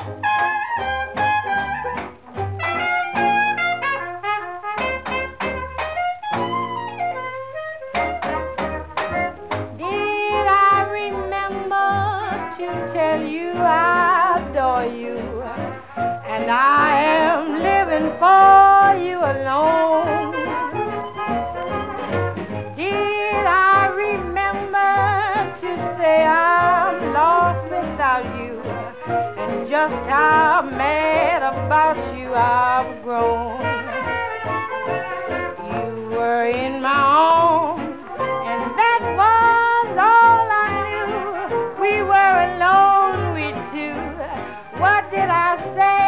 Did I remember to tell you I adore you, and I am living for you alone? Did I remember to say I'm lost without you, and just how mad about you I've grown? You were in my arms, and that was all I knew. We were alone, we two. What did I say?